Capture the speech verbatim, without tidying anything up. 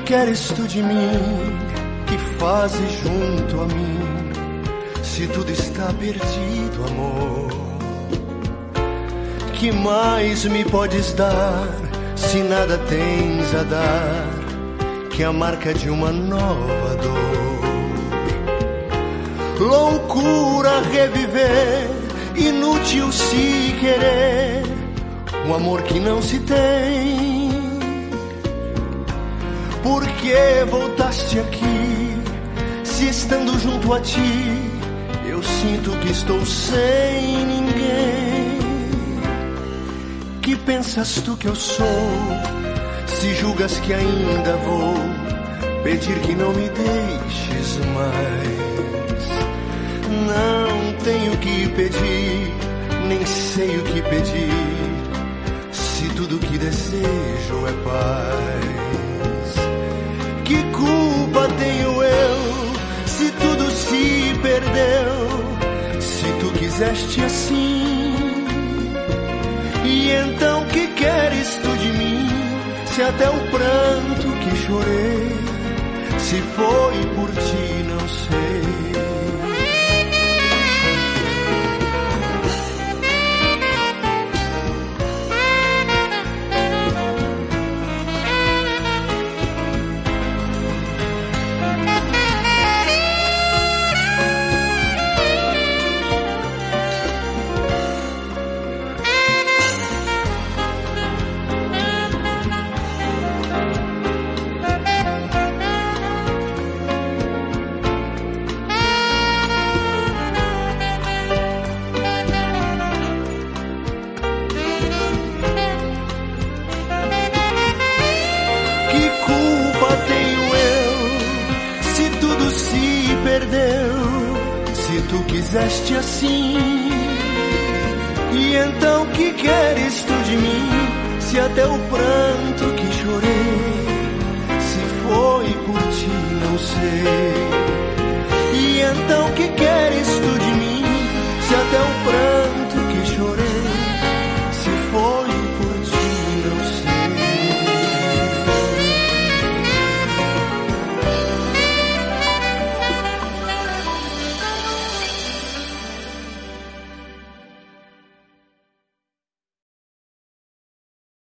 queres tu de mim? Que fazes junto a mim? Se tudo está perdido, amor, que mais me podes dar? Se nada tens a dar, que a marca de uma nova dor. Loucura reviver, inútil se querer um amor que não se tem. Por que voltaste aqui, se estando junto a ti eu sinto que estou sem ninguém? Que pensas tu que eu sou, se julgas que ainda vou pedir que não me deixes mais? Não tenho que pedir, nem sei o que pedir, se tudo que desejo é paz. Que culpa tenho eu, se tudo se perdeu, se tu quiseste assim? E então que queres tu de mim, se até o pranto que chorei, se foi por ti não sei. Se tu quiseste assim, e então que queres tu de mim, se até o pranto que chorei, se foi por ti não sei. E então que queres tu de mim, se até o pranto